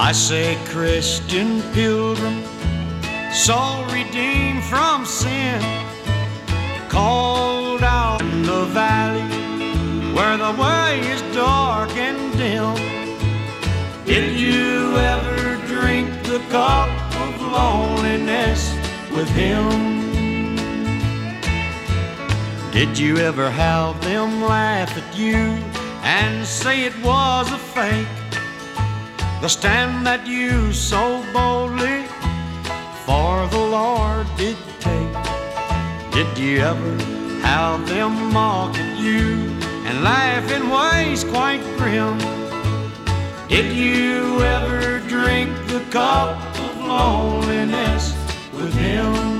I say, Christian pilgrim, soul redeemed from sin, called out in the valley where the way is dark and dim. Did you ever drink the cup of loneliness with him? Did you ever have them laugh at you and say it was a fake? The stand that you so boldly for the Lord did take. Did you ever have them mock at you and laugh in ways quite grim? Did you ever drink the cup of loneliness with him?